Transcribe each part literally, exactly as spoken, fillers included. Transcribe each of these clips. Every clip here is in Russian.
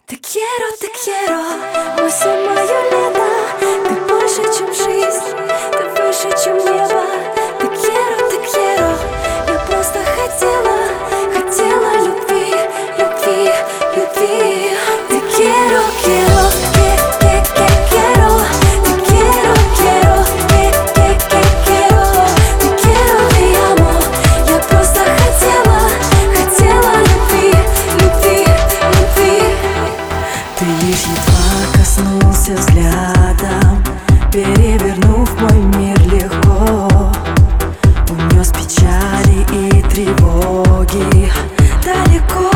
Te quiero, te quiero, мой сон, мое лето. Ты больше, чем жизнь, ты выше, чем небо. Te quiero, te quiero, я просто хотела, хотела любви, любви, любви. Te quiero, quiero, que, que, que quiero. Te quiero, quiero, que, que, que quiero. Te quiero, te amo, я просто хотела, хотела любви, любви, любви. Ты лишь едва коснулся взглядом, перевернув мой мир легко, унес печали и тревоги далеко.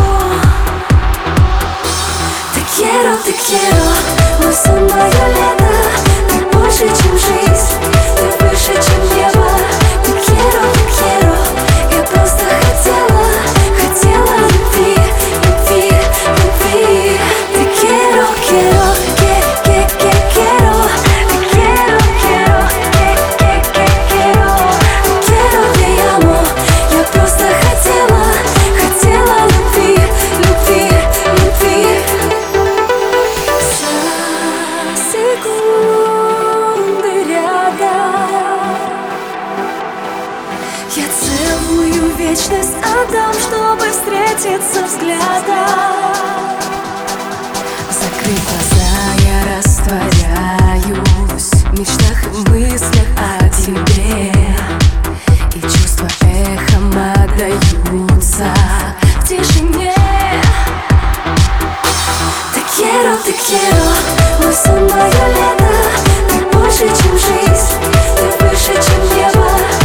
Te quiero, te quiero, мой сон, мое лето. Ты больше, чем жизнь, ты выше, чем небо. Te quiero, te quiero, я просто хотела, хотела любви, любви, любви. Te quiero, quiero, que, que, que quiero. Te quiero, quiero, que, que, que quiero. Te quiero, te amo, я просто хотела, хотела любви, любви, любви. За секунды рядом я целую вечность отдам, чтобы встретиться взглядом. Закрыв глаза, я растворяюсь в мечтах и мыслях о тебе, и чувства эхом отдаются в тишине. Te quiero, te quiero, мой сон, мое лето. Ты больше, чем жизнь, ты выше, чем небо.